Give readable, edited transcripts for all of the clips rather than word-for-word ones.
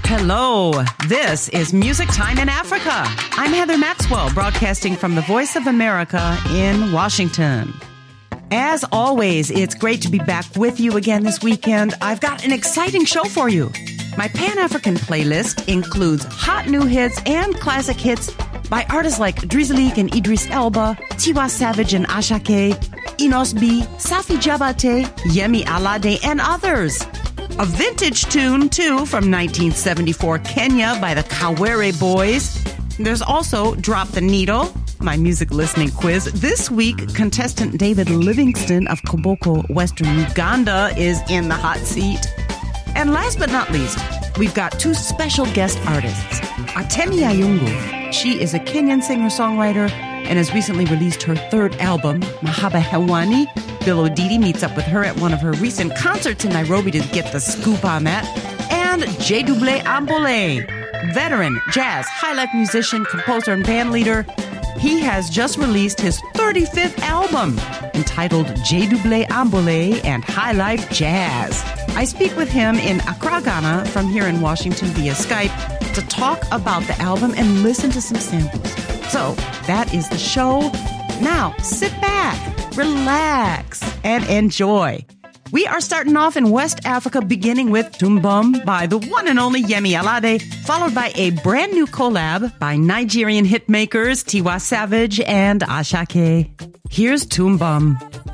Hello, this is Music Time in Africa. I'm Heather Maxwell, broadcasting from the Voice of America in Washington. As always, it's great to be back with you again this weekend. I've got an exciting show for you. My Pan-African playlist includes hot new hits and classic hits by artists like Drizzly and Idris Elba, Tiwa Savage and Ashake, Enos B, Safi Jabate, Yemi Alade, and others. A vintage tune, too, from 1974 Kenya by the Kawere Boys. There's also Drop the Needle, my music listening quiz. This week, contestant David Livingston of Koboko, Western Uganda, is in the hot seat. And last but not least, we've got two special guest artists. Atemi Ayungu. She is a Kenyan singer-songwriter and has recently released her third album, Mahaba Hewani. Bill Odidi meets up with her at one of her recent concerts in Nairobi to get the scoop on that. And J-Double Ambole, veteran jazz, high-life musician, composer, and band leader. He has just released his 35th album entitled J-Double Ambole and High Life Jazz. I speak with him in Accra, Ghana, from here in Washington via Skype to talk about the album and listen to some samples. So that is the show. Now sit back, relax, and enjoy. We are starting off in West Africa, beginning with Tumbum by the one and only Yemi Alade, followed by a brand new collab by Nigerian hitmakers Tiwa Savage and Ashake. Here's Tumbum.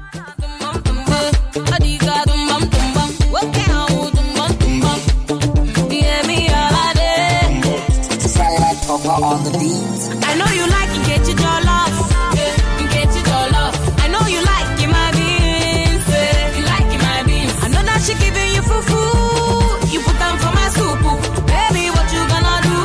On the beat. I know you like it, get your jaw off. Get your jaw off. I know you like it, my beans. You like it, my beans. I know that she giving you fufu. You put them for my soup. Baby, what you gonna do?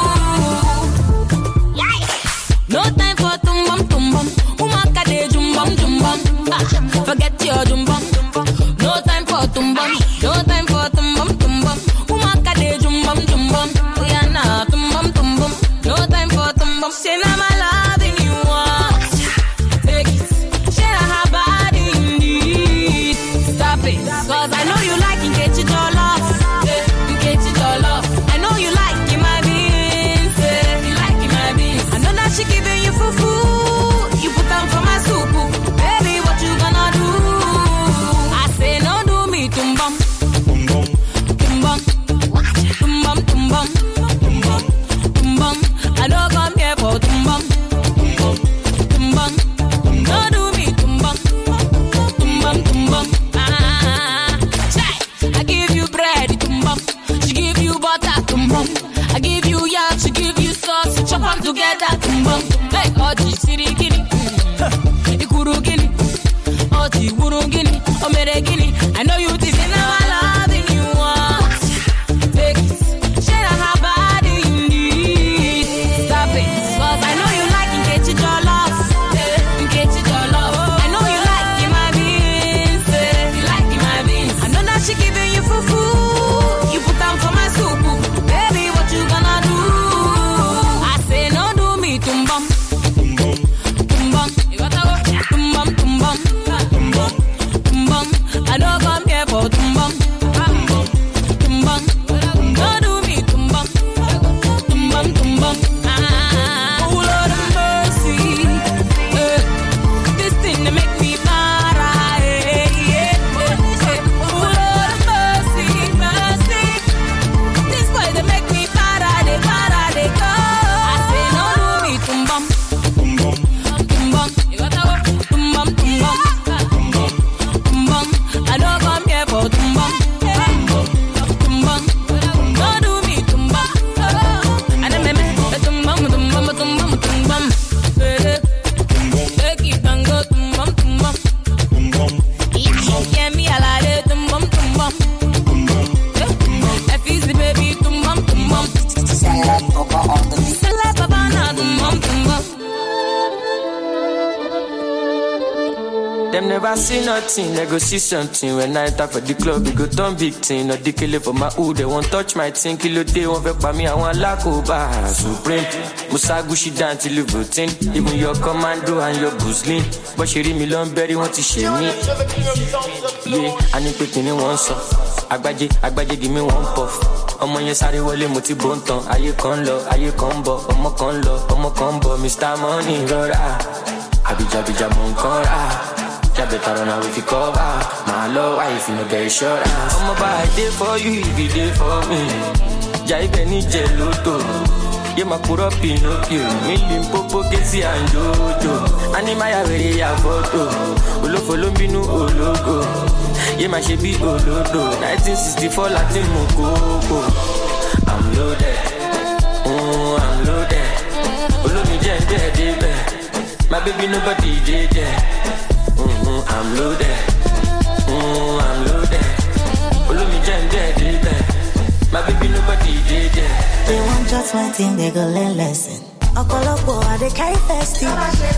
Yeah. No time for tumbum tumbum. Umaka de jumbum jumbum. Forget your jumbum. No time for tumbum. No time for tumbum tumbum. Umaka de jumbum jumbum. We are not tumbum tumbum. No time for tumbum. Say now my loving you want. Take it. Share her body indeed. Stop it. Cause I know you like it. Get your doll off. Get your doll off. I know you like it, my beans. You like it, my beans. I know that she giving you fufu. You put them for my soup. Baby, what you gonna do? I say no do me tumbum. Tumbum. Tumbum tumbum. Tumbum. I don't come here for tumbum. Tumbum. Don't do me tumbum. Tumbum, tumbum. I give you bread, tumbum. She give you butter, tumbum. I give you yam, she give you sauce. Chop them together, tumbum. Hey, Oji, Siri, Gini. Ikuru, Gini. Oji, Wuru, Gini. Omere, Gini. I know you this in our loving you want. Take it. Share her body indeed. Stop it. Cause I know you like it. Get your jaw off. Get your jaw off. I know you like it, my beans. You like it, my beans. I know that she giving you fufu. You put them for my soup. Baby, what you gonna do? I say no do me tumbum. Tumbum. Tumbum, tumbum. Tumbum. I don't come here for tumbum. Tumbum. Don't do me tumbum. Tumbum, tumbum. Oh, Lord of mercy. This thing that make me para. Oh, Lord of mercy, mercy. This way they make me para, they go. I say no do me tumbum. Tumbum. Tumbum, tumbum. Tumbum. I don't come here for tumbum. Tumbum. Don't do me tumbum. I don't remember tumbum, tumbum, tumbum, tumbum. Take it and go tumbum, tumbum. Yeah, me alade tumbum, tumbum. If it's the baby tumbum, tumbum. On the beat. Say like Papa na tumbum, tumbum. Them never see nothing, they go see something. When I enter for the club, it go turn big thing. No dickele for my hood, they won't touch my thing. Kilo day, won't vex by me, I want Lakoba Supreme. Musagushi down till you voting. Even your commando and your Guzlin. But she read me Lumberry, want to share me. Yeah, I need to put in one song. Agbaje, give me one puff. ọmọ yẹn sáré wọlé mo ti bó ń tan. Ayé kan lọ, ayé kan bọ̀, ọmọ kan lọ, ọmọ kan bọ̀. Mr. Money rọra, àbíjàbíjà mò ń kán rà. Jábẹ̀ tààrọ̀ náà we fi cover. Màá lọ wá if you no get insurance. Ọmọ bá I dey for you if you dey for me. Jà ibẹ̀ ní jẹ lóto. Yé máa kúrọ́ Pinocchio. Mi Limpopo Kẹ́sì and Jojo. Ánímáyà wèrè ya fọ́tò. Olófo ló ń bínú ológo. Yé máa ṣe bí olódò. 1964 láti mú kókó. I'm loaded. I'm loaded. Olómi jẹ́ ń bẹ́ẹ̀ débẹ̀. My baby nobody dey there. I'm loaded. I'm loaded. Olómi jẹ́ ń bẹ́ẹ̀ débẹ̀. My baby nobody dey there. They want just one thing, they go learn lesson. Ọ̀pọ̀lọpọ̀ they carry festive.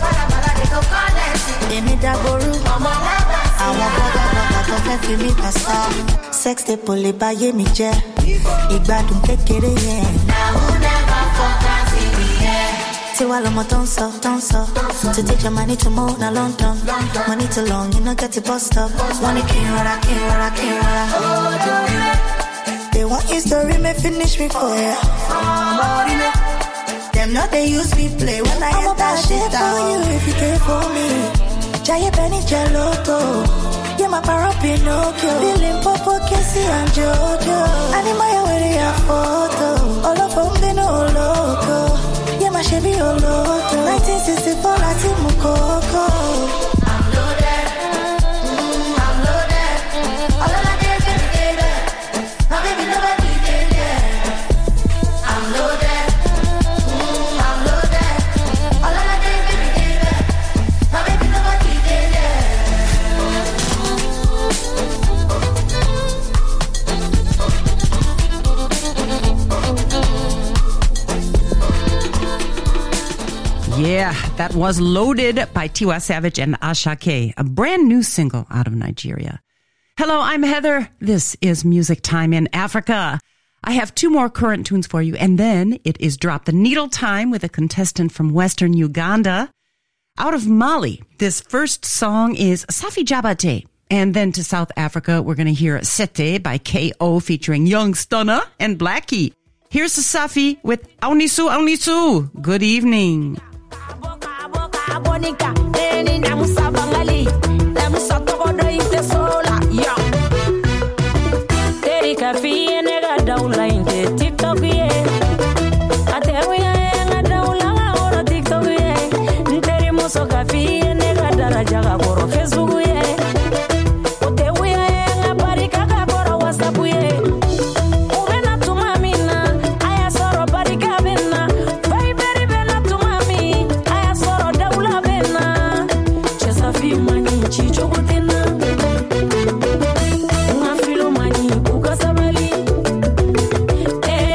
Èmi dàgbòrú. Àwọn bọ́gà tó fẹ́ fi mí pàṣẹ. Sex tape lè bá yé mi jẹ́. Ìgbádùn kékeré yẹn. Now who never focus in the air? Tiwa lọmọ tó ń sọ. To take your money to move na London. Money too long, you no get the bus stop. Wọ́n ní kí n rọra. They want history, may finish me for ya. Them not they use me play when I hit that shit out. For you if you care for me. Jaya Benny Geloto. Yeah, my paro Pinocchio. Limpopo Kẹ́sì and Jojo. Ánímáyà wèrè ya photo. All of them they know loco. Yeah, my Chevy Oloto. 1964 láti mú kókó. I'm loaded. I'm loaded. All of that day, baby. My baby nobody did it. I'm loaded. I'm loaded. All of that day, baby. My baby nobody did it. Yeah, that was Loaded by Tiwa Savage and Ashake, a brand new single out of Nigeria. Hello, I'm Heather. This is Music Time in Africa. I have two more current tunes for you, and then it is Drop the Needle time with a contestant from Western Uganda. Out of Mali, this first song is Safi Jabate. And then to South Africa, we're going to hear Sete by K.O. featuring Young Stunna and Blackie. Here's Safi with Aunisu. Good evening. Hey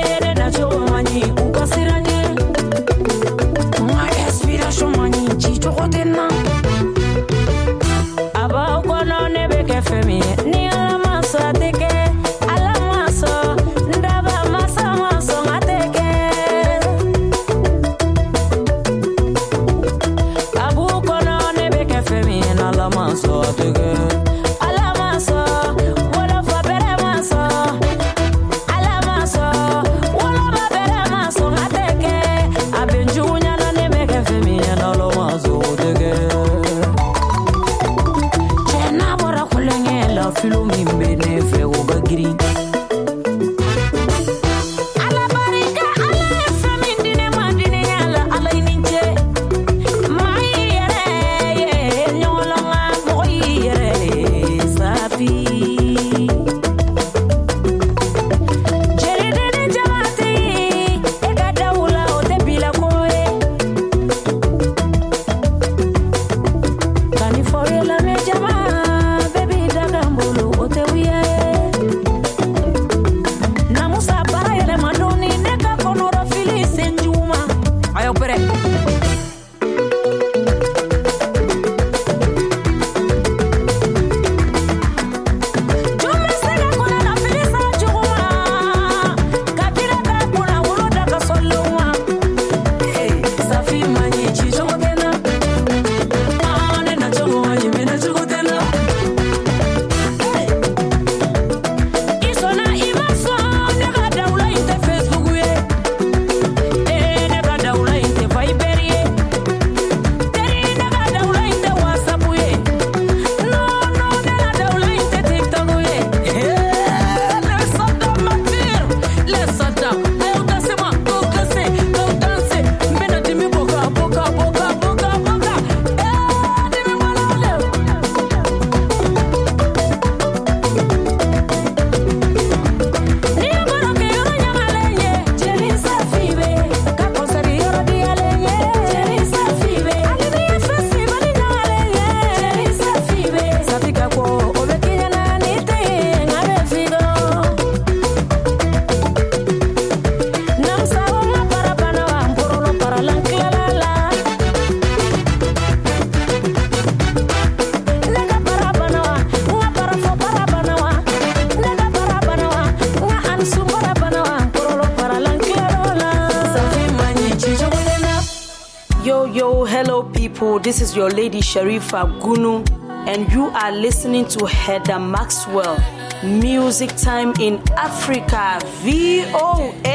people, this is your lady Sharifa Gunu, and you are listening to Heather Maxwell, Music Time in Africa, VOA.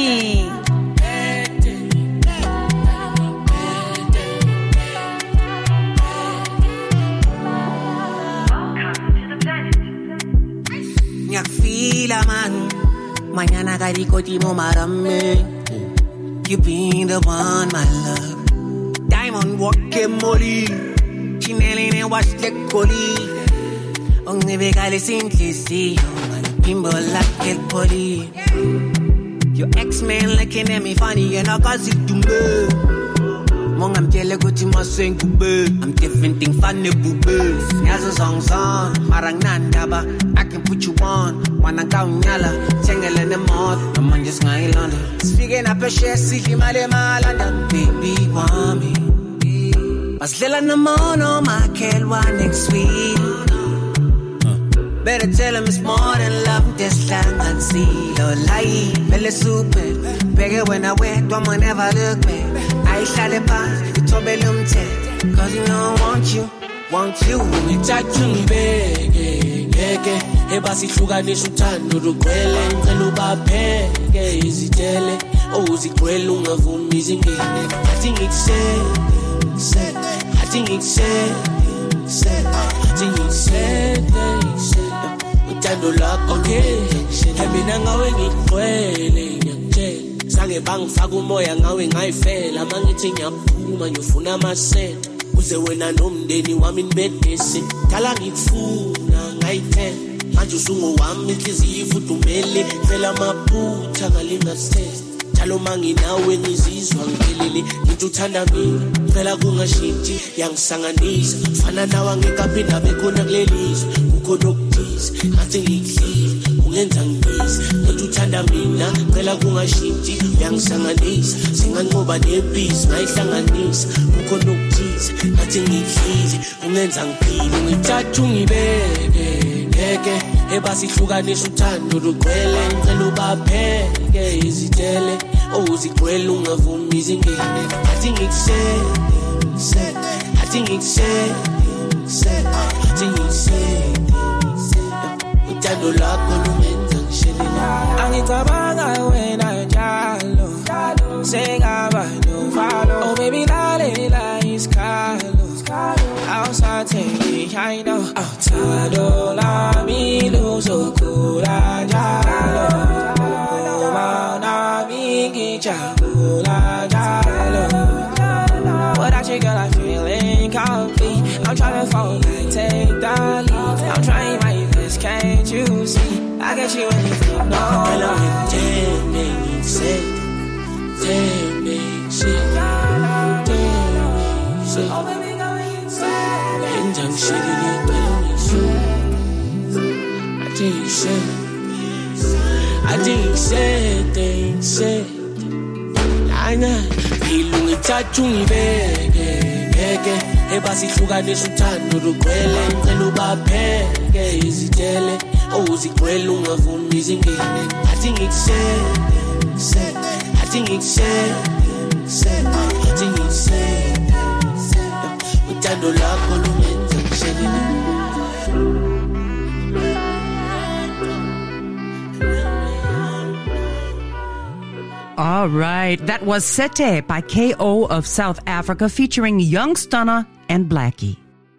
Nyakfila man, mañana karikoti mo marame. You been the one, my love. Diamond walking molly, Chinelli and wash the collie. Only begale simplicity, bimbo like el poli. Your ex-man looking at me funny, and I got it to me. Mong I'm jelly go to my sing I'm different thing funny boo. Nyazo song marang nandaba. I can put you on. Wanna go nyala, tangle in the mouth. I'm on just my London. Speaking up a share, see him at London. Baby, want me. Maslela na mono, my kelwa next week. Better tell him it's more than love, just lang and see. Lo lie, belle super. Bigger when I wear, don't never look back. I shall the pass, you told me cause you know I want you. Ngithathu ngibeke, ngeke ebasihlukanisa uthando lugcwele ngicela ubapheke izitele ozigcwele ungavumi izingene athi ngikusete uthando lakho mina ngawe ngigcwele ngiyakutshela sange bangifaka umoya ngawe ngayifela mangithi ngiyaphuma ngiyofuna amasenta uze wena nomndeni wami nibedese kala ngikufuna ngayithela manje usungowami inhliziyo ifudumele phela amaphutha ngalingasithethe njalo manginawe ngizizwa ngiphelele ngithi uthanda mina phela kungashintshi yangisanganisa fana nawe angekaphinda bekhona kulelizwe kukhona okuthize ngathi ngikudlile ungenza ngibize ngithi uthanda mina phela kungashintshi yangisanganisa singanqoba nebhizi ngayihlanganisa kukhona okuthize ngathi ngikudlile ungenza ngiphile ngithathu ngibeke ngeke ebasihlukanisa uthando lugcwele ngicela ubapheke izitele ozigcwele ungavumi izingene athi ngikusete uthando lakho lungenza ngishelela angicabanga wena njalo sengaba novalo oh baby lalela isikhalo awusathengi I know uthando lami luzokhula njalo uma nami ngijabula njalo without you girl I feel incomplete I'm trying to fall back take the lead I'm trying my best can't you see I get you when you feel no oh baby go insane enjang shilili balongisu I think say Lana ilungithathu ngibeke ngeke ebasihlukanisa uthando lugcwele ngicela ubapheke izitele ozigcwele ungavumi izingene athi ngikusete uthando lakho lungenza ngishelela. All right, that was Sete by K.O. of South Africa featuring Young Stunner and Blackie.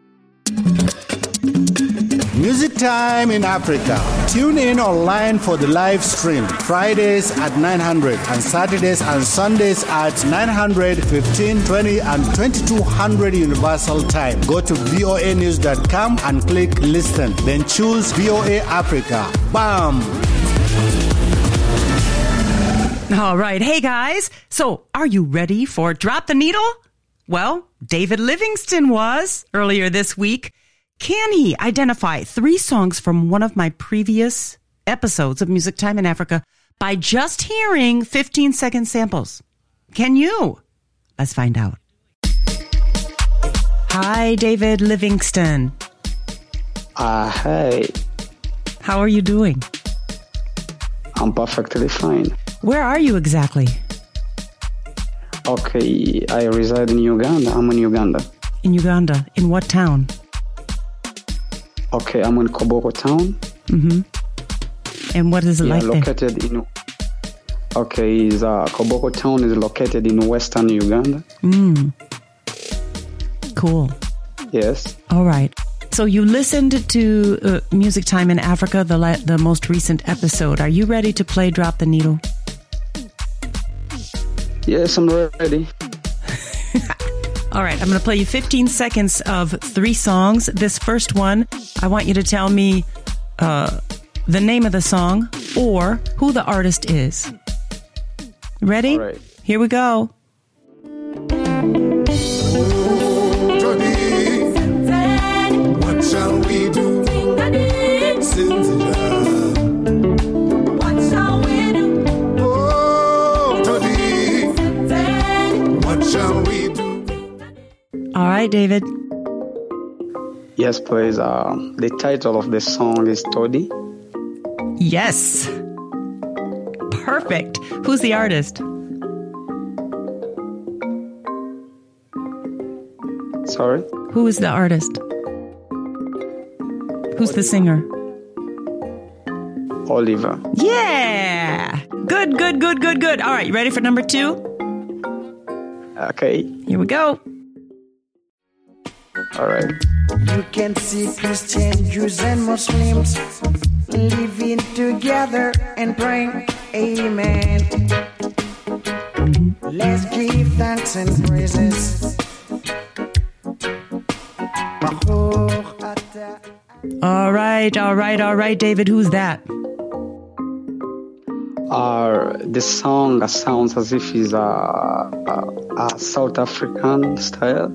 Music Time in Africa. Tune in online for the live stream. Fridays at 900 and Saturdays and Sundays at 900, 15, 20 and 2200 Universal Time. Go to voanews.com and click listen. Then choose VOA Africa. Bam! All right. Hey, guys. So are you ready for Drop the Needle? Well, David Livingston was earlier this week. Can he identify 3 songs from one of my previous episodes of Music Time in Africa by just hearing 15-second samples? Can you? Let's find out. Hi, David Livingston. Hi. How are you doing? I'm perfectly fine. Where are you exactly? Okay, I reside in Uganda. I'm in Uganda. in Uganda? In what town? Okay, I'm in Koboko town. Mm-hmm. And what is it like located there? Koboko town is located in western Uganda. Cool. Yes. All right. So you listened to Music Time in Africa, the most recent episode. Are you ready to play Drop the Needle? Yes, I'm ready. All right, I'm going to play you 15 seconds of 3 songs. This first one, I want you to tell me the name of the song or who the artist is. Ready? All right. Here we go. What shall we do? What shall we do? Oh, Tony. What shall we do? All right, David. Yes, please. The title of the song is Toddy. Yes. Perfect. Who's the artist? Sorry? Who is the artist? Who's the singer? Oliver. Yeah. Good. All right, you ready for number 2? Okay. Here we go. All right. You can see Christian, Jews, and Muslims living together and praying. Amen. Let's give thanks and praises. All right, David. Who's that? The song sounds as if it's a South African style.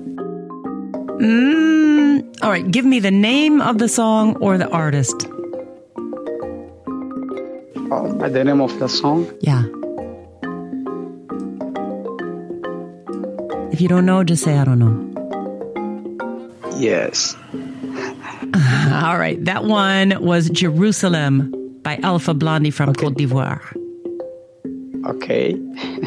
All right, give me the name of the song or the artist. The name of the song? Yeah. If you don't know, just say, I don't know. Yes. All right, that one was Jerusalem by Alpha Blondy from Côte d'Ivoire. Okay.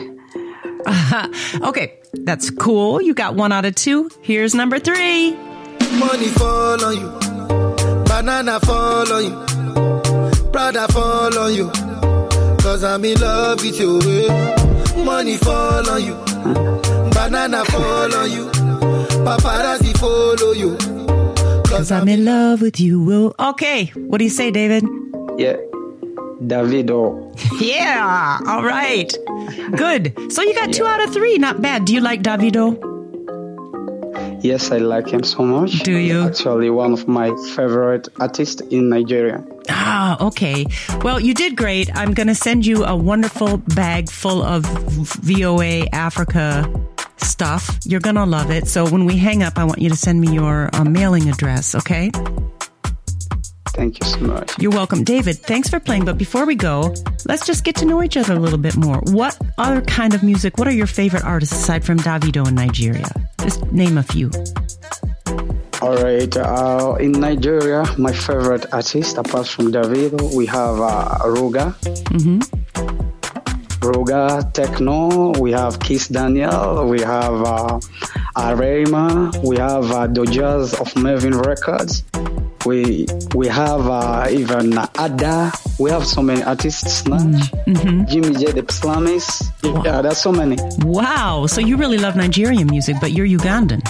Okay, that's cool. You got 1 out of 2. Here's number 3. Money fall on you, banana fall on you, Prada fall on you, cause I'm in love with you. Money fall on you, banana fall on you, paparazzi follow you, cause I'm in love with you. Okay, what do you say, David? Yeah, Davido. Yeah, all right. Good. So you got 2 out of 3. Not bad. Do you like Davido? Yes, I like him so much. Do you? Actually, one of my favorite artists in Nigeria. Ah, okay. Well, you did great. I'm going to send you a wonderful bag full of VOA Africa stuff. You're going to love it. So when we hang up, I want you to send me your mailing address, okay? Thank you so much. You're welcome. David, thanks for playing. But before we go, let's just get to know each other a little bit more. What other kind of music, what are your favorite artists aside from Davido in Nigeria? Just name a few. All right. In Nigeria, my favorite artist, apart from Davido, we have Ruga. Mm-hmm. Ruga, Techno. We have Kiss Daniel. We have Arema. We have Dojaz of Mervyn Records. We have even Ada. We have so many artists. Snatch, Jimmy J, the Psalmist. Wow. Yeah, there's so many. Wow. So you really love Nigerian music, but you're Ugandan.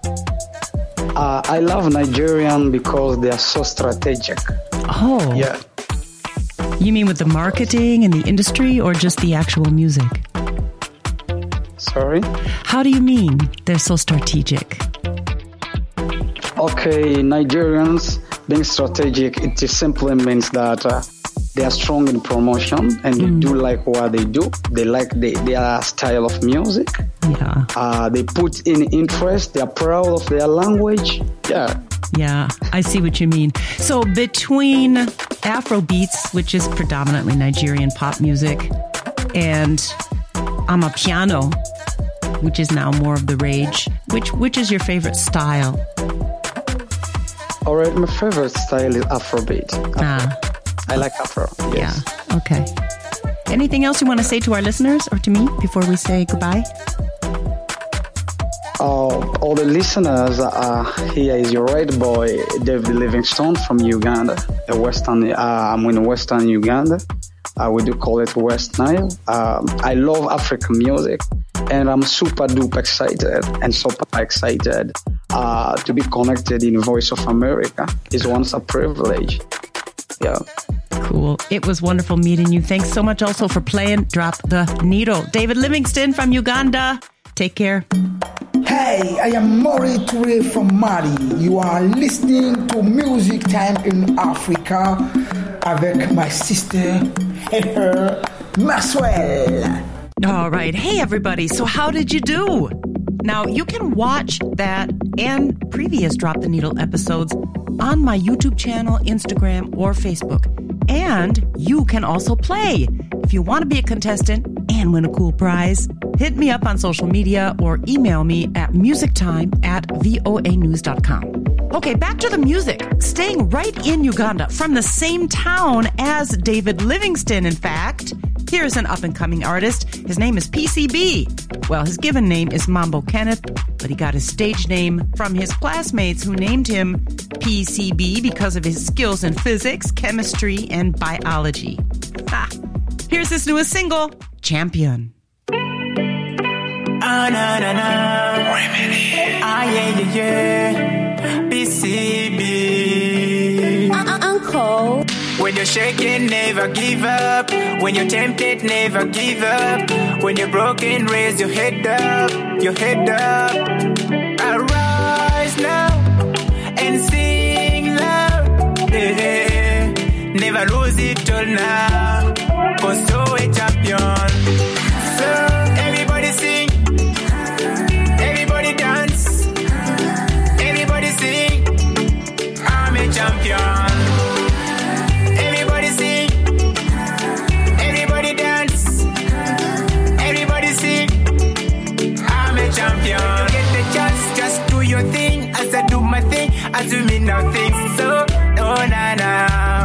I love Nigerian because they are so strategic. Oh. Yeah. You mean with the marketing and the industry or just the actual music? Sorry? How do you mean they're so strategic? Okay, Nigerians being strategic, it just simply means that they are strong in promotion and they do like what they do. They like their style of music. Yeah. They put in interest. They are proud of their language. Yeah. Yeah, I see what you mean. So between Afrobeats, which is predominantly Nigerian pop music, and Amapiano, which is now more of the rage, which is your favorite style? All right, my favorite style is Afrobeat. I like Afro. Yes. Yeah. Okay. Anything else you want to say to our listeners or to me before we say goodbye? all the listeners, here is your red boy, David Livingstone from Uganda, I'm in Western Uganda. We do call it West Nile. I love African music, and I'm super duper excited to be connected in Voice of America. It's once a privilege. Yeah. Cool. It was wonderful meeting you. Thanks so much also for playing Drop the Needle. David Livingstone from Uganda. Take care. Hey, I am Maury Touré from Mali. You are listening to Music Time in Africa avec my sister and her, Maxwell. All right. Hey, everybody. So how did you do? Now, you can watch that and previous Drop the Needle episodes on my YouTube channel, Instagram, or Facebook. And you can also play. If you want to be a contestant and win a cool prize, hit me up on social media or email me at musictime@voanews.com. Okay, back to the music. Staying right in Uganda, from the same town as David Livingstone, in fact. Here's an up-and-coming artist. His name is PCB. Well, his given name is Mambo Kenneth, but he got his stage name from his classmates who named him PCB because of his skills in physics, chemistry, and biology. Here's his newest single, Champion. Ah, na, na, na. Ah, yeah, yeah, yeah. PCB. Uncle. When you're shaking, never give up. When you're tempted, never give up. When you're broken, raise your head up. Your head up. Arise now and sing loud. Yeah. Never lose it all now. Cause so a champion. So everybody sing. Everybody dance. Everybody sing. I'm a champion. Champion. Get the chance, just do your thing as I do my thing, as you mean nothing. So, oh na na,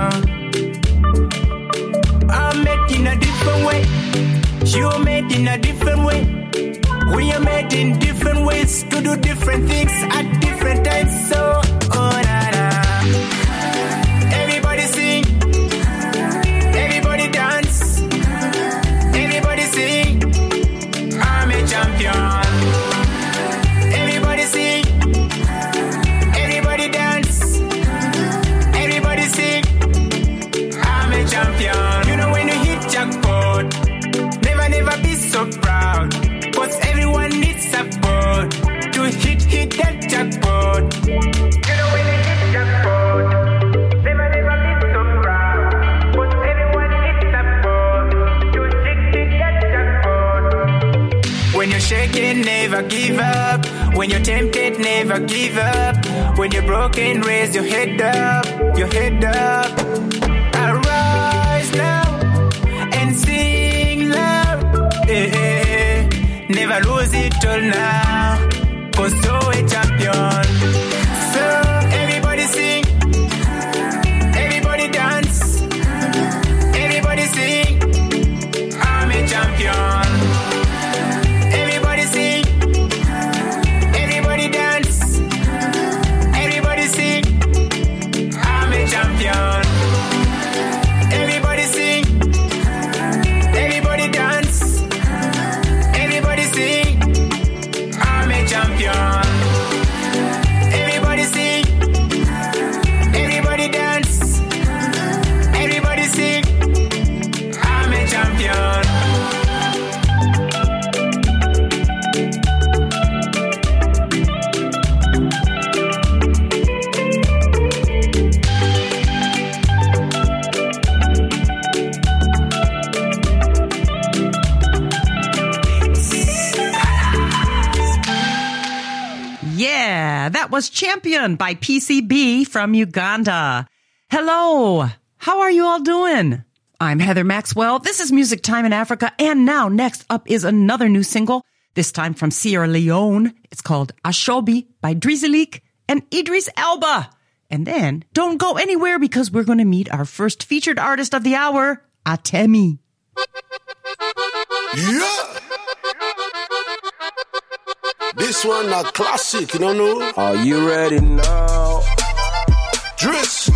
I'm made in a different way. You're made in a different way. We are made in different ways to do different things at different times. So, oh na na, everybody sing, everybody dance, everybody sing. I'm a champion. Champion. You know when you hit jackpot, never be so proud. Cause everyone needs support to hit that jackpot. You know when you hit jackpot, never be so proud. Cause everyone needs support to hit that jackpot. When you're shaking, never give up. When you're tempted, never give up. When you're broken, raise your head up. Your head up. Arise now and sing loud. Never lose it all now. Cause so a champion. So everybody sing. Everybody dance. Everybody sing. I'm a champion. Everybody sing. Everybody dance. Everybody sing. I'm a champion. That was Champion by PCB from Uganda. Hello. How are you all doing? I'm Heather Maxwell. This is Music Time in Africa. And now next up is another new single, this time from Sierra Leone. It's called Ashobi by Drizilik and Idris Elba. And then don't go anywhere because we're going to meet our first featured artist of the hour, Atemi. Yeah. This one a classic, you don't know? Are you ready now? Driss.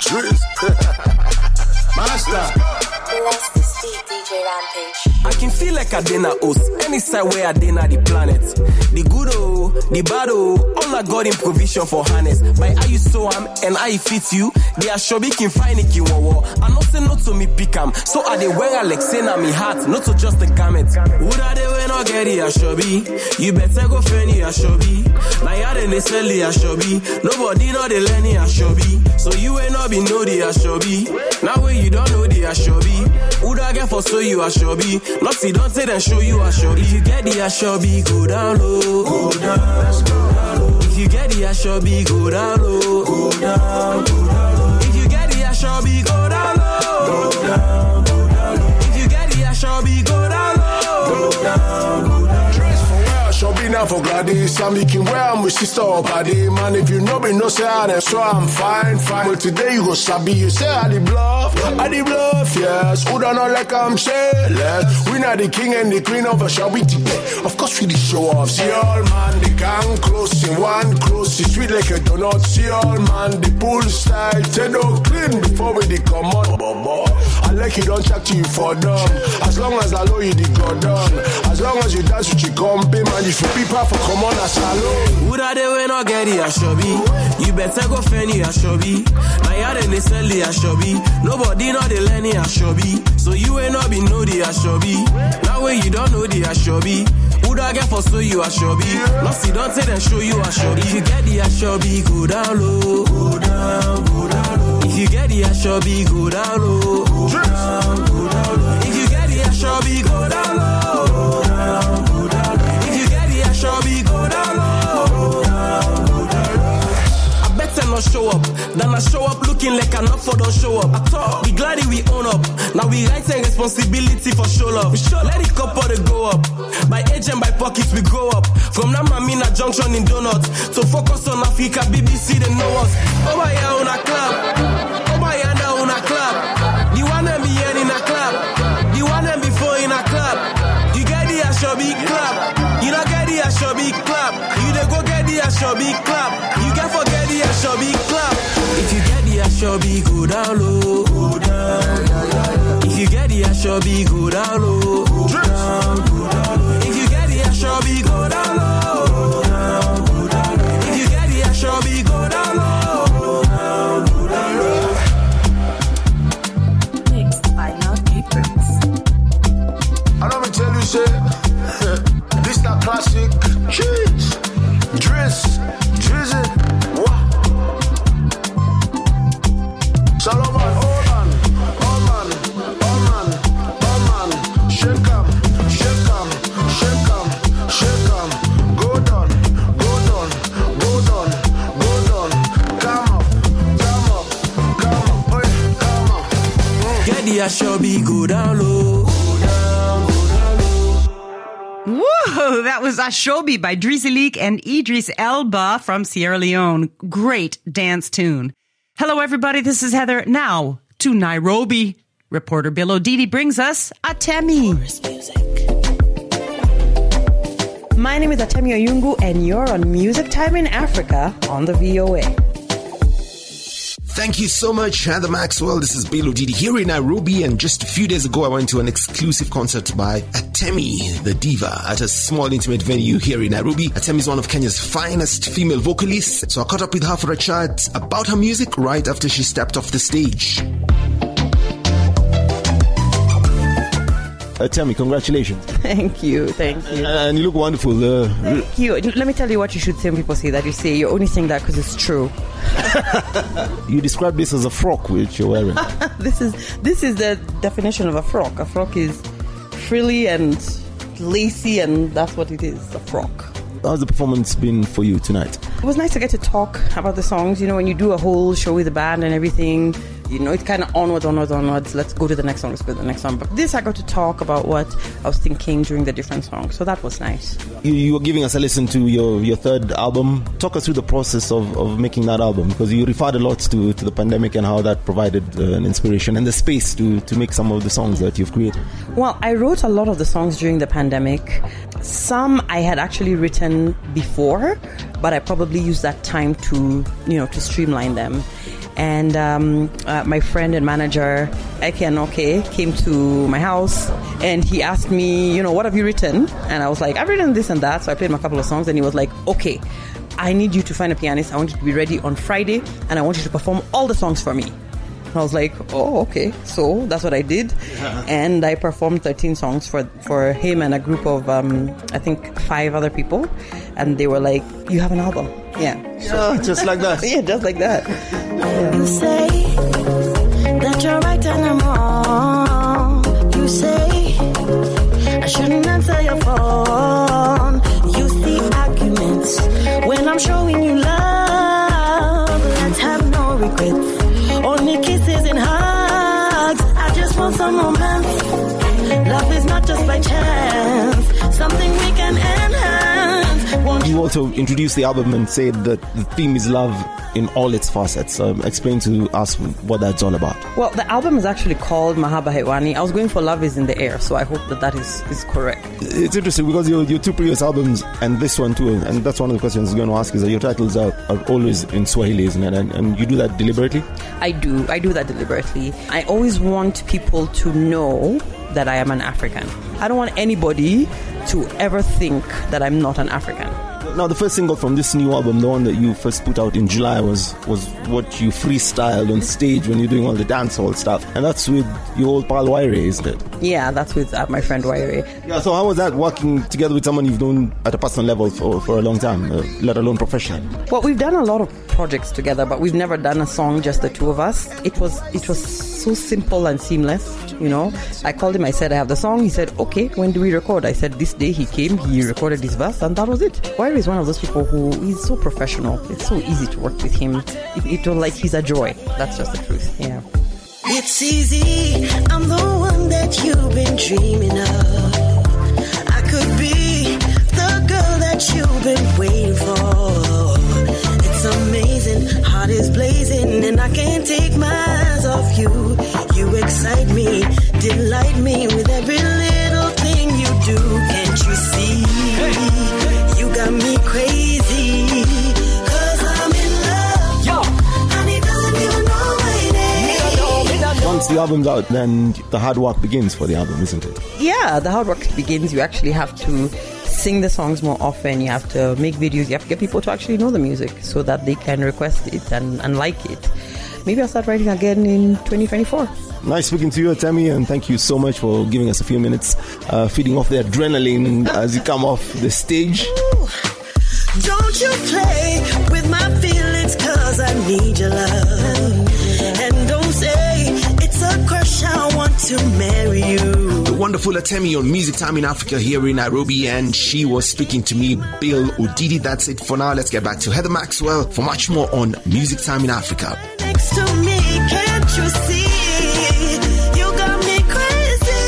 Master. Bless the speed, DJ Rampage. I can feel like I did not host any side where I did not the planet. The good the bad all I got in provision for harness. By how you so am and how it fits you, they are sure can find it in war. I not say not to me pick 'em. So are they wear Alexa na me heart, not to just the garment. Would I they wear not get it a shobi? You better go fenny a shobi. Now ya they sell it a shobi. Nobody know the lenny a shobi. So you ain't not be know the a shobi. Now when you don't know the a shobi, would I get for so you a shobi? Not see don't say then show you a shobi. If you get the a shobi, go down low. Go down, let's go down low. If you get the a shobi, go down low. Go down, go down low. If you get the a shobi, go down low. Go down, go down low. If you get the a shobi, go down low. Go down, go down. Shopping now for Gladys, I'm making where I'm with sister or paddy. Man, if you know me, no say I so I'm fine. But today you go sabi, you say I the bluff, yes. Who don't know like I'm shameless. We not the king and the queen of a shall we today. Of course we the show off. See all man, the gang close in one close. It's sweet like a donut. See all man, the pool style. Say no clean before we the come on. I like you don't check to you for dumb. As long as I know you the god done. As long as you dance with your company, man. If you people for come on a salon. Would I they when I get it a shobi? You better go fenny a shobi. Now ya they sell it a shobi. Nobody know the lenny a shobi. So you ain't not be know the a shobi. Now when you don't know the a shobi, would I get for so you a shobi? Not see don't say then show you a shobi. If you get the a shobi, go down low. Go down, go down low. If you get the a shobi, go down low. Go down, go down low. If you get the a shobi, go down low. Go down, go down low. Shobi, go down low. I better not show up than I show up looking like I'm not for don't show up. At all, be glad we own up. Now we writing responsibility for show love. Let it couple to go up. By age and by pockets we grow up. From Namamina Junction in Donut to focus on Africa, BBC they know us. Over here on a club, over here now on a club. The one and be here in a club, the one and before in a club. You get the Ashobi club. You don't get the Ashobi club. You don't go get the Ashobi club. You can forget the Ashobi club. If you get the Ashobi, go down low. Go down. If you get the Ashobi, go down low. Go down. If you get the Ashobi, go down low. Go down. If you get the Ashobi, go down low. Go down. Mixed by Loud Papers. I don't tell you, say. This that classic cheese, drizzy, what? Solomon, hold on, shake 'em, go down, come up, Get the Ashobi, go down low. Whoa, that was Ashobi by Drizzy Leak and Idris Elba from Sierra Leone. Great dance tune. Hello, everybody. This is Heather. Now to Nairobi. Reporter Bill O'Didi brings us Atemi. My name is Atemi Oyungu, and you're on Music Time in Africa on the VOA. Thank you so much, Heather Maxwell. This is Bill O'Didi here in Nairobi, and just a few days ago I went to an exclusive concert by Atemi, the diva, at a small intimate venue here in Nairobi. Atemi is one of Kenya's finest female vocalists, so I caught up with her for a chat about her music right after she stepped off the stage. Atemi, congratulations. Thank you. And you look wonderful. Thank you. Let me tell you what you should say when people say that. You say you're only saying that because it's true. You describe this as a frock which you're wearing. This is the definition of a frock. A frock is frilly and lacy, and that's what it is, a frock. How's the performance been for you tonight? It was nice to get to talk about the songs. You know, when you do a whole show with the band and everything, It's kind of onwards. Let's go to the next song. But this, I got to talk about what I was thinking during the different songs. So that was nice. You were giving us a listen to your third album. Talk us through the process of making that album, because you referred a lot to the pandemic and how that provided an inspiration and the space to make some of the songs that you've created. Well, I wrote a lot of the songs during the pandemic. Some I had actually written before, but I probably used that time to streamline them. And my friend and manager, Eke Anoke, came to my house and he asked me, what have you written? And I was like, I've written this and that. So I played him a couple of songs and he was like, okay, I need you to find a pianist. I want you to be ready on Friday and I want you to perform all the songs for me. And I was like, oh, okay. So that's what I did. And I performed 13 songs for him and a group of, I think, 5 other people. And they were like, you have an album. Yeah. Just like that. Yeah, just like that. You say that you're right and I'm wrong. You say I shouldn't answer your phone. You see arguments when I'm showing you love. Let's have no regrets. Only kisses and hugs. I just want some romance. Love is not just by chance. Something we can enhance. You also introduced the album and said that the theme is love in all its facets. Explain to us what that's all about. Well, the album is actually called Mahaba Hewani. I was going for Love is in the Air, so I hope that is correct. It's interesting because your 2 previous albums and this one too, and that's one of the questions I'm going to ask, is that your titles are always in Swahili, isn't it? And you do that deliberately? I do that deliberately. I always want people to know that I am an African. I don't want anybody to ever think that I'm not an African. Now, the first single from this new album, the one that you first put out in July, was what you freestyled on stage when you're doing all the dancehall stuff. And that's with your old pal Waire, isn't it? Yeah, that's with my friend Waire. Yeah, so how was that working together with someone you've known at a personal level for a long time, let alone professionally? Well, we've done a lot of projects together, but we've never done a song just the two of us. It was so simple and seamless. I called him, I said, I have the song. He said, okay, when do we record? I said, this day. He came, he recorded his verse, and that was it. Waire is one of those people who is so professional. It's so easy to work with him. It was like he's a joy. That's just the truth. Yeah. It's easy. I'm the one that you've been dreaming of. I could be the girl that you've been waiting for. It's amazing. Heart is blazing, and I can't take my eyes off you. You excite me, delight me with every little thing you do. Can't you see? You got me crazy. 'Cause I'm in love. And he doesn't even know my name. Once the album's out, then the hard work begins for the album, isn't it? Yeah, the hard work begins. You actually have to sing the songs more often. You have to make videos. You have to get people to actually know the music so that they can request it and like it. Maybe I'll start writing again in 2024. Nice speaking to you, Atemi, and thank you so much for giving us a few minutes, feeding off the adrenaline as you come off the stage. Don't you play with my feelings, 'cause I need your love. And don't say it's a crush, I want to marry you. The wonderful Atemi on Music Time in Africa here in Nairobi, and she was speaking to me, Bill Odidi. That's it for now. Let's get back to Heather Maxwell for much more on Music Time in Africa. Next to me, can't you see? You got me crazy.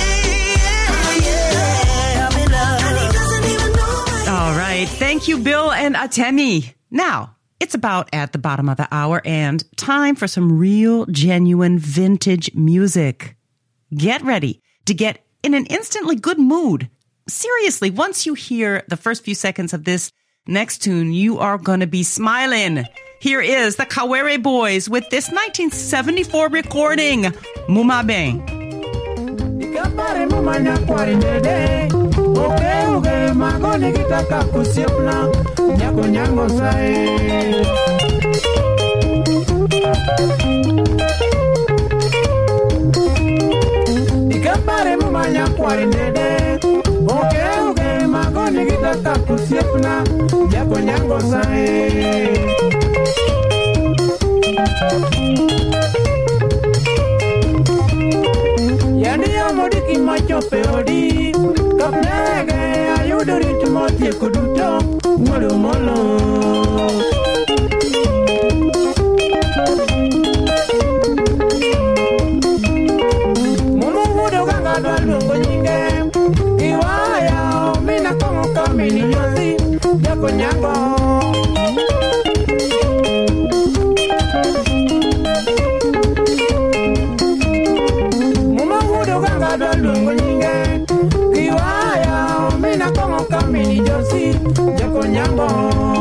Yeah, I'm in love. And he doesn't even know. All right. Thank you, Bill and Atemi. Now, it's about at the bottom of the hour and time for some real, genuine, vintage music. Get ready to get in an instantly good mood. Seriously, once you hear the first few seconds of this next tune, you are going to be smiling. Here is the Kawere Boys with this 1974 recording, Mumabe. Yani amodiki macho peodi kapnege ayudori tumotie kuduto molo molo ngadwa lungo nyinge Iwaya mina kongo kamini nyosi Jako nyango Muma wudo ngadwa lungo nyinge Iwaya mina kongo kamini nyosi Jako nyango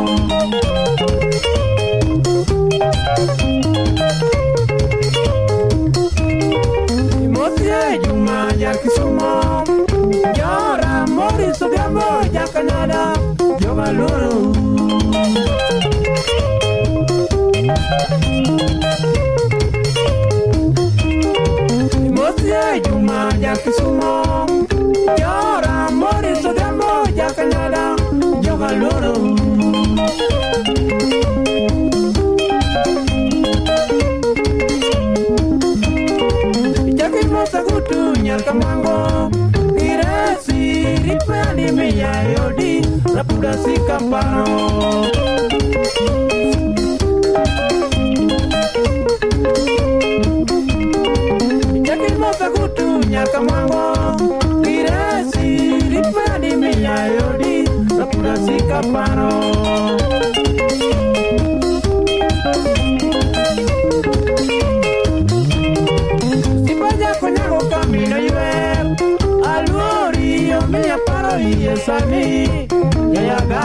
Juma ya Kisumo Yora Mori Sugamo ya Canada Yoga Lulu Mosia Juma ya Kisumo Yora Mori Sugamo ya Canada Yoga Lulu Sagutu nyakamango iresi ripani miya yodi lapuda sikapano Jakimo sagutu nyakamango iresi ripani miya yodi lapuda sikapano Camino yue aluri yo mi aparo y esani ya ga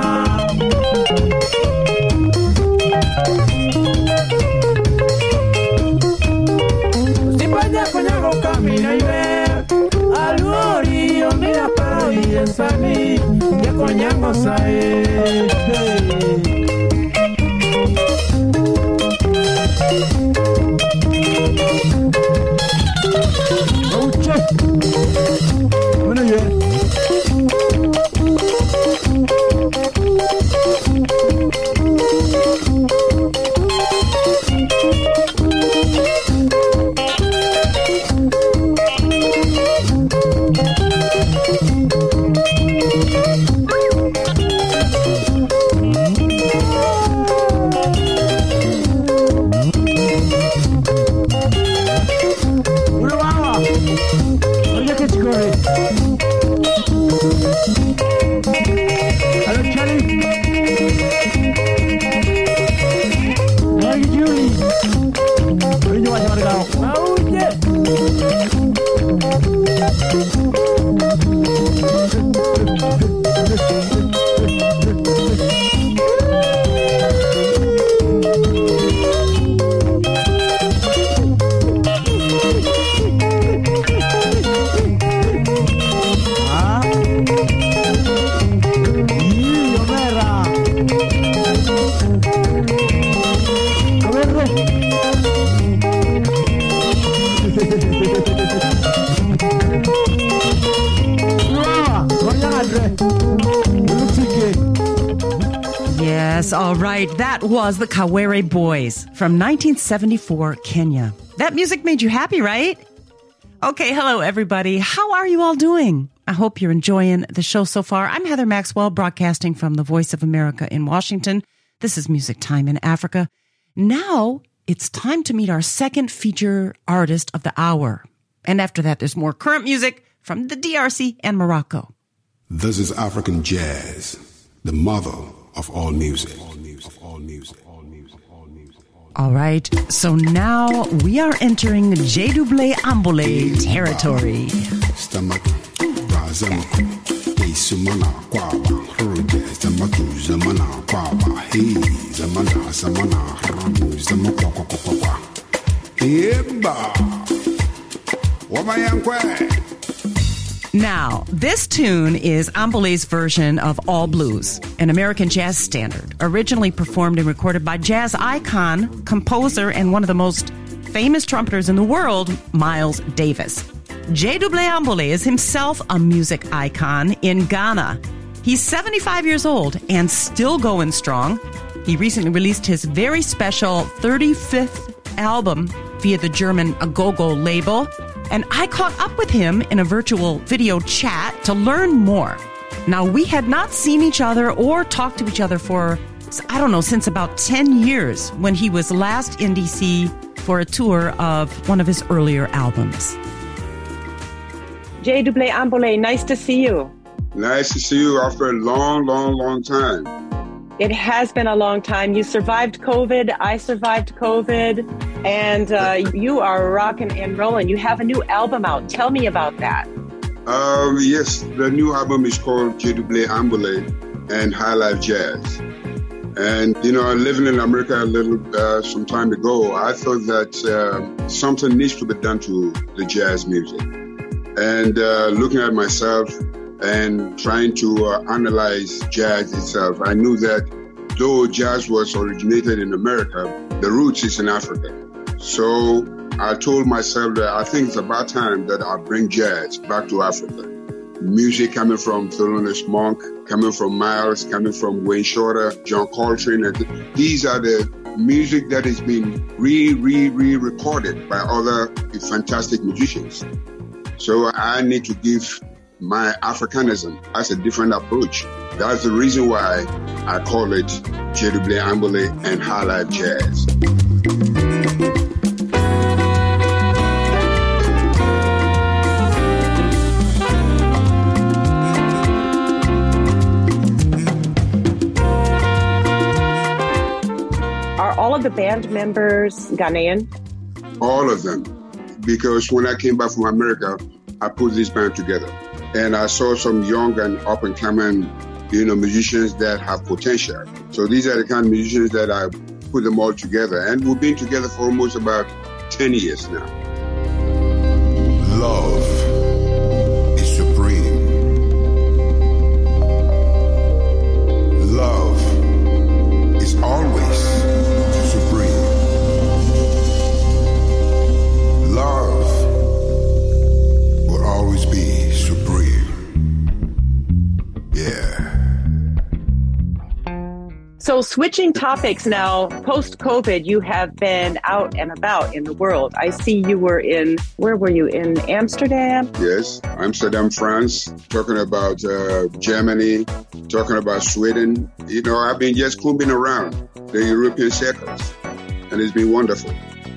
Si vaya coñago camino yue aluri yo mi aparo y esani ya coñago sae Bueno, yo. Yes, all right. That was the Kawere Boys from 1974, Kenya. That music made you happy, right? Okay, hello, everybody. How are you all doing? I hope you're enjoying the show so far. I'm Heather Maxwell, broadcasting from the Voice of America in Washington. This is Music Time in Africa. Now, it's time to meet our second feature artist of the hour. And after that, there's more current music from the DRC and Morocco. This is African jazz, the mother of all music. All right, so now we are entering J-Double Ambole territory. Now, this tune is Ambole's version of All Blues, an American jazz standard, originally performed and recorded by jazz icon, composer, and one of the most famous trumpeters in the world, Miles Davis. J-Double Ambole is himself a music icon in Ghana. He's 75 years old and still going strong. He recently released his very special 35th album via the German Agogo label. And I caught up with him in a virtual video chat to learn more. Now, we had not seen each other or talked to each other for, I don't know, since about 10 years when he was last in DC for a tour of one of his earlier albums. J. Double Ambole, nice to see you. Nice to see you after a long time. It has been a long time. You survived COVID. I survived COVID. And you are rocking and rolling. You have a new album out. Tell me about that. Yes, the new album is called J. Double Ambole and High Life Jazz. And, living in America a little some time ago, I thought that something needs to be done to the jazz music. And looking at myself and trying to analyze jazz itself, I knew that though jazz was originated in America, the roots is in Africa. So I told myself that I think it's about time that I bring jazz back to Africa. Music coming from Thelonious Monk, coming from Miles, coming from Wayne Shorter, John Coltrane. And these are the music that is being re-recorded by other fantastic musicians. So I need to give my Africanism as a different approach. That's the reason why I call it J. Double Ambole and High Life Jazz. Are all of the band members Ghanaian? All of them. Because when I came back from America, I put this band together. And I saw some young and up-and-coming, musicians that have potential. So these are the kind of musicians that I put them all together. And we've been together for almost about 10 years now. Love is supreme. Love is always supreme. Love will always be supreme. Yeah. So switching topics now, post-COVID, you have been out and about in the world. I see you were where were you, in Amsterdam? Yes, Amsterdam, France, talking about Germany, talking about Sweden. I've been just combing around the European circles, and it's been wonderful.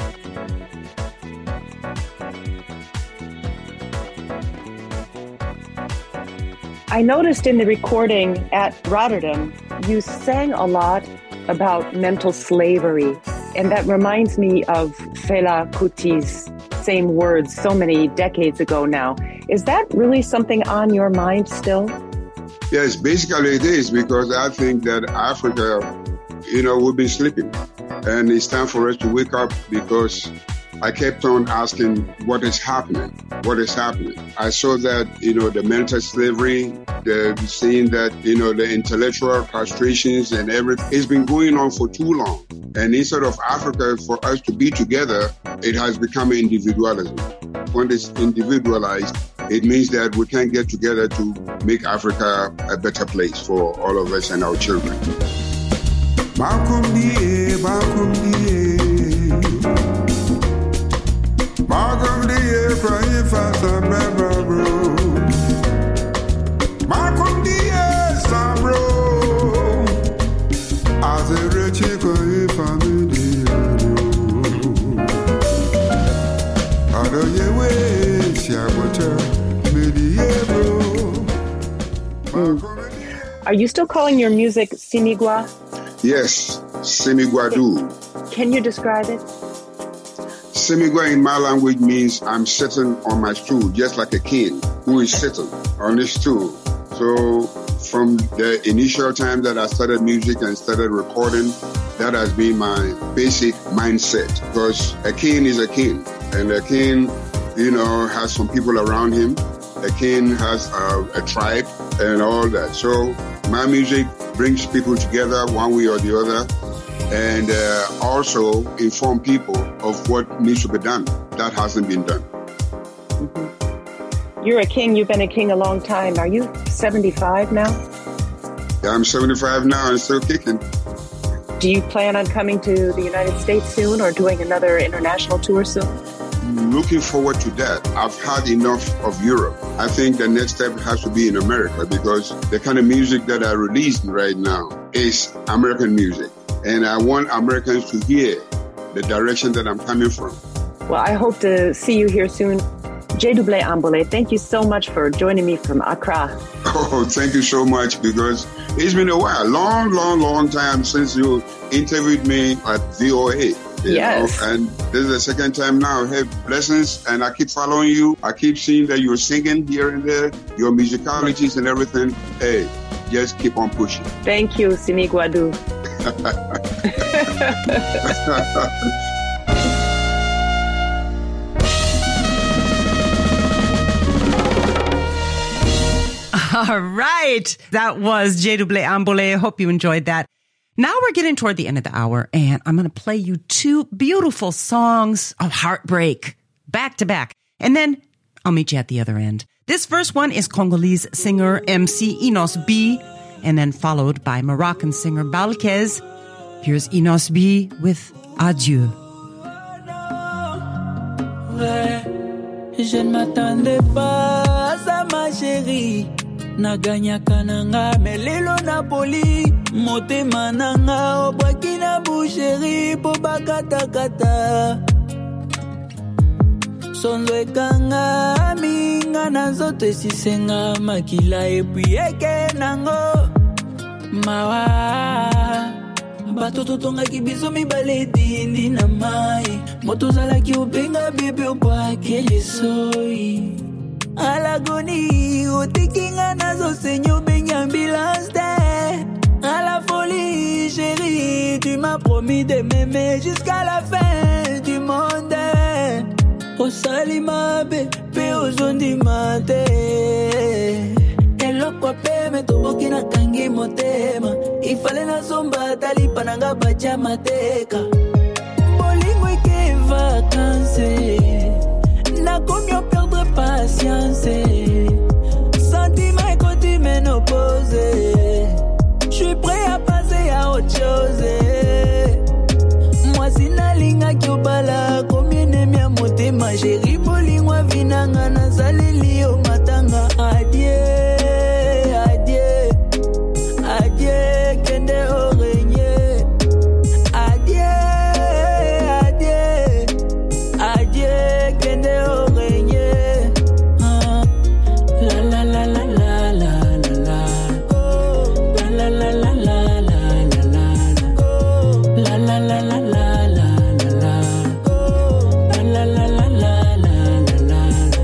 I noticed in the recording at Rotterdam, you sang a lot about mental slavery. And that reminds me of Fela Kuti's same words so many decades ago now. Is that really something on your mind still? Yes, basically it is, because I think that Africa, we've been sleeping. And it's time for us to wake up, because I kept on asking, what is happening? What is happening? I saw that, the mental slavery, seeing that, the intellectual castrations and everything, it's been going on for too long. And instead of Africa, for us to be together, it has become individualism. When it's individualized, it means that we can't get together to make Africa a better place for all of us and our children. Are you still calling your music Simigwa? Yes, Simigwadu. Can you describe it? Simigwa in my language means I'm sitting on my stool, just like a king who is sitting on his stool. So from the initial time that I started music and started recording, that has been my basic mindset, because a king is a king, and a king, has some people around him. A king has a tribe and all that. So my music brings people together one way or the other, and also inform people of what needs to be done that hasn't been done. Mm-hmm. You're a king. You've been a king a long time. Are you 75 now? Yeah, I'm 75 now and still kicking. Do you plan on coming to the United States soon, or doing another international tour soon? Looking forward to that. I've had enough of Europe. I think the next step has to be in America, because the kind of music that I release right now is American music. And I want Americans to hear the direction that I'm coming from. Well, I hope to see you here soon. J-Double Ambole, thank you so much for joining me from Accra. Oh, thank you so much, because it's been a while, long time since you interviewed me at VOA. Yes. And this is the second time now. Hey, blessings, and I keep following you. I keep seeing that you're singing here and there, your musicalities and everything. Hey, just keep on pushing. Thank you, Sinigwadu. All right. That was J-Double Ambole. Hope you enjoyed that. Now we're getting toward the end of the hour, and I'm going to play you two beautiful songs of heartbreak back to back. And then I'll meet you at the other end. This first one is Congolese singer MC Enos B, and then followed by Moroccan singer Balkez. Here's Enos B with Adieu. Je ne m'attendais pas à ma chérie. Naganyaka nanga melelo Napoli. Motema nanga obwaki na boucherie po bakatakata. Sonzo ekanga minga na nzoto esisenga makila epui eke nango. Mawa bato totongaki biso mibale dindi na mai. Moto zalaki obenga bebe obwaki lesoi. Alagoni otikinga nazo senyo benga ambulance de. À la folie chérie, tu m'as promis de m'aimer jusqu'à la fin du monde. Au salima bébé au zondi mate. Eloko pe me toboki na kangi motema. Ifale na somba tali pananga bacha mateka. Bolingo ike vacances. Na combien perdre patience. Sentiment quand tu m'opposes. Je suis prêt à passer à autre chose. Moi sinalinga kyobala combien mia motema chéri bolingwa vinanga na zaleli o matanga. Adieu, adieu, adieu kende orenye. Adieu, adieu, adieu kende orenye. La la la la la la la la. La la la la la la la. La la la la la la la la. La la la la la la la.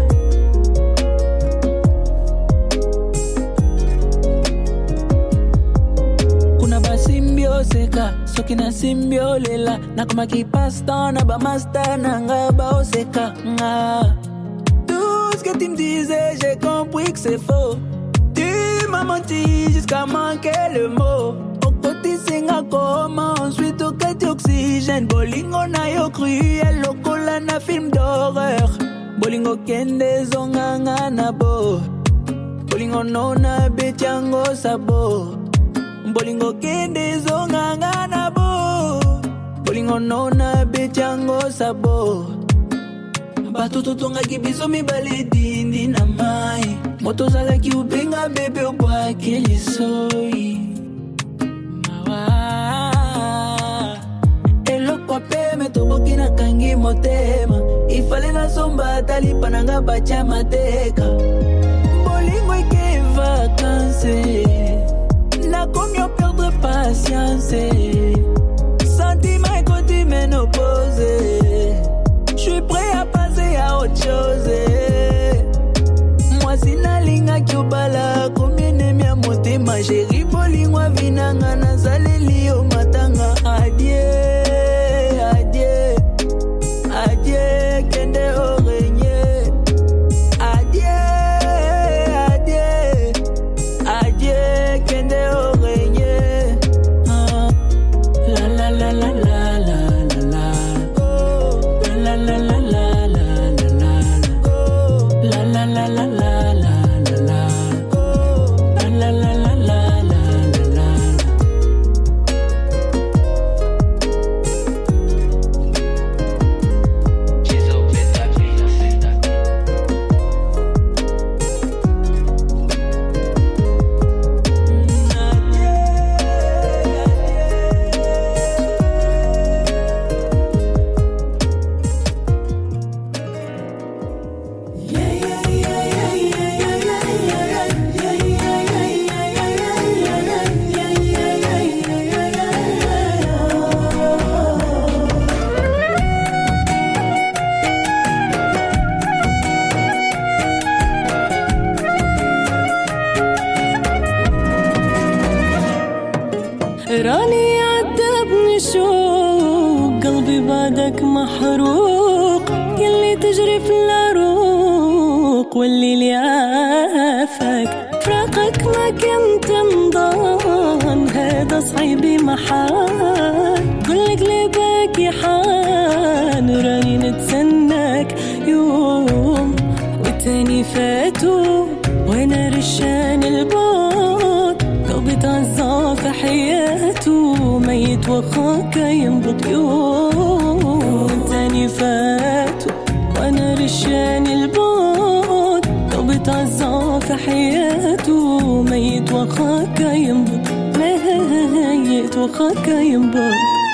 Kuna ba symbioseka soki na symbiolela na kama kipasta na ba master na nga ba oseka nga. Tout ce que tu me disais j'ai compris que c'est faux. Tu m'as menti jusqu'à manquer le mot. Au côté singa comment ensuite au cas d'oxygène. Bolingo na yo cruel lokola na film d'horreur. Bolingo kende zonganga na bo. Bolingo no na betiango sabo. Bolingo kende zonganga na bo. Bolingo no na betiango sabo. Bato totongaki biso mibale dindi na mai. Moto zalaki ubenga bebe obwaki lisoi. Mawa eloko pe me toboki na kangi motema. Ifale na somba tali pananga bacha mateka. Bolingo ike vacances. Na combien perdre patience. Sentiment quand tu m'opposes. Je suis prêt à passer à autre chose. Moi sinalinga kyobala combien mia motema chéri bolingwa vinanga na zaleli o matanga. Adieu, adieu, adieu kende orenye. Adieu, adieu, adieu kende orenye. La la la la la la la la. La la la la la la la. La la la la la la la la. La la la la la la la. Yeah. راني عذبني شوق قلبي بعدك محروق يلي تجري في العروق والليل يعافك فراقك ما كنت نضان هذا صعيبي محال كل قلبك يحان راني نتسناك يوم والتاني فاتو وانا رشان البوت قلبي تعزى في حياته ميت وخاك ينبض يوم والتاني فاتو وانا رشان البوت قلبي تعزى في حياته ميت وخاك ينبض ميت وخاك ينبض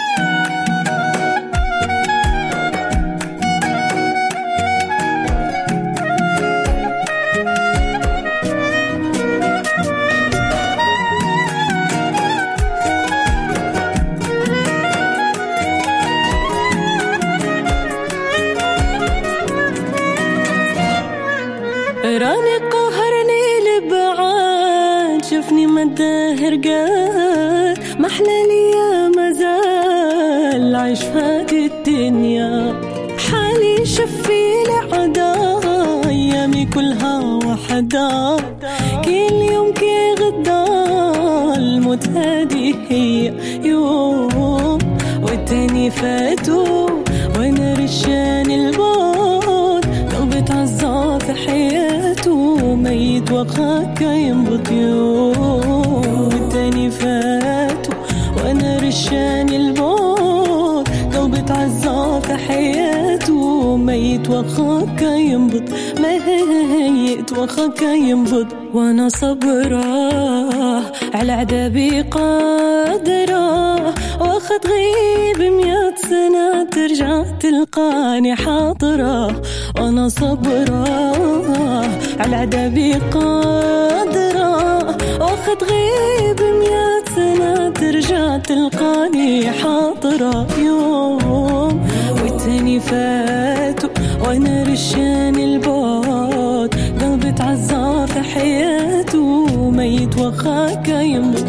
راني قهرني لبعاد شفني مداهر قاد محلالي يا مازال عايش فهذه الدنيا حالي شفي لعدا أيامي كلها وحدا كل يوم كي غدا الموت هذه هي يوم والتاني فاتو وانا رشان البوت قلبي تعزى في حياته ميت وخاك ينبض يوم والتاني فاتو وانا رشان البوت قلبي تعزى في حياته ميت وخاك ينبض ميت وخاك ينبض وانا صبرة على عذابي قادرة واخد غيب 100 سنة ترجع تلقاني حاضرة وانا صبرة على عذابي قادرة واخد غيب 100 سنة ترجع تلقاني حاضرة يوم والتاني فاتو وانا رشان البوت قلبي تعزى في حياته ميت وخاك ينبض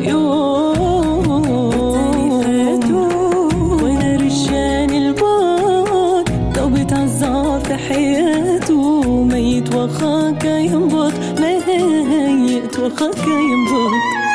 يوم فاتو وانا رشان البوت قلبي تعزى في حياته ميت وخاك ينبض ميت وخاك ينبض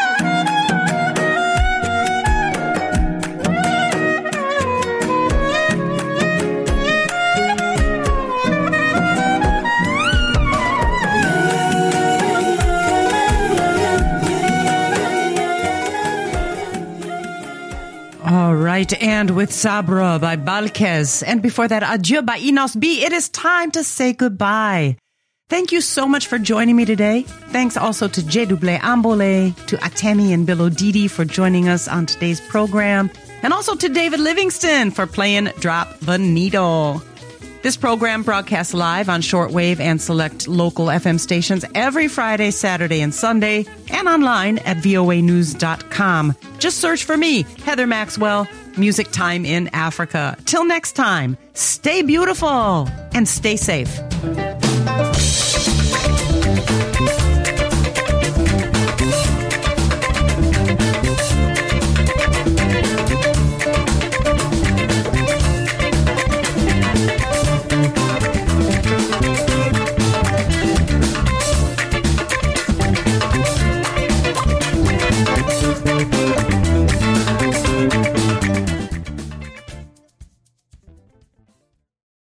All right, and with Sabra by Balkez, and before that, Adieu by Enos B, it is time to say goodbye. Thank you so much for joining me today. Thanks also to Jedouble Ambole, to Atemi and Bilodidi for joining us on today's program, and also to David Livingston for playing Drop the Needle. This program broadcasts live on shortwave and select local FM stations every Friday, Saturday, and Sunday, and online at voanews.com. Just search for me, Heather Maxwell, Music Time in Africa. Till next time, stay beautiful and stay safe.